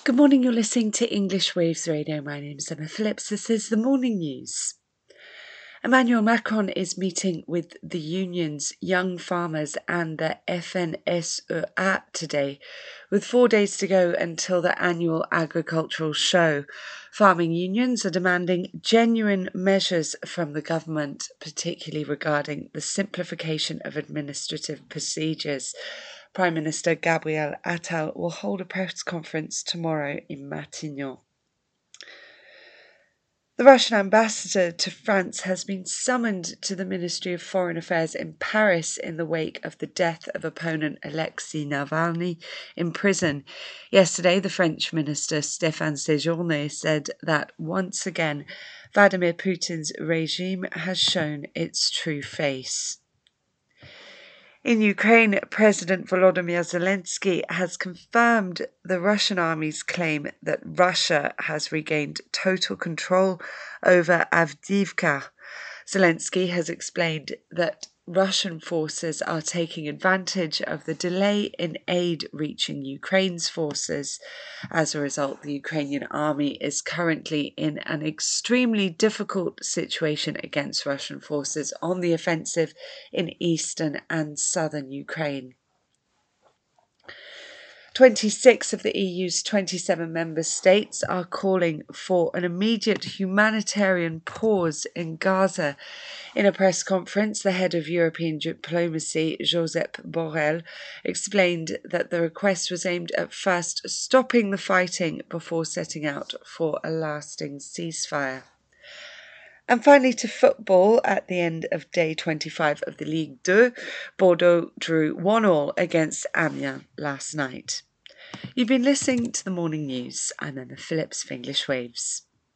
Good morning, you're listening to English Waves Radio. My name is Emma Phillips. This is the morning news. Emmanuel Macron is meeting with the unions, young farmers and the FNSEA today, with 4 days to go until the annual agricultural show. Farming unions are demanding genuine measures from the government, particularly regarding the simplification of administrative procedures. Prime Minister Gabriel Attal will hold a press conference tomorrow in Matignon. The Russian ambassador to France has been summoned to the Ministry of Foreign Affairs in Paris in the wake of the death of opponent Alexei Navalny in prison. Yesterday, the French minister Stéphane Séjourné said that once again, Vladimir Putin's regime has shown its true face. In Ukraine, President Volodymyr Zelensky has confirmed the Russian army's claim that Russia has regained total control over Avdiivka. Zelensky has explained that Russian forces are taking advantage of the delay in aid reaching Ukraine's forces. As a result, the Ukrainian army is currently in an extremely difficult situation against Russian forces on the offensive in eastern and southern Ukraine. 26 of the EU's 27 member states are calling for an immediate humanitarian pause in Gaza. In a press conference, the head of European diplomacy, Josep Borrell, explained that the request was aimed at first stopping the fighting before setting out for a lasting ceasefire. And finally to football. At the end of day 25 of the Ligue 2, Bordeaux drew 1-1 against Amiens last night. You've been listening to the morning news. I'm Emma Phillips of English Waves.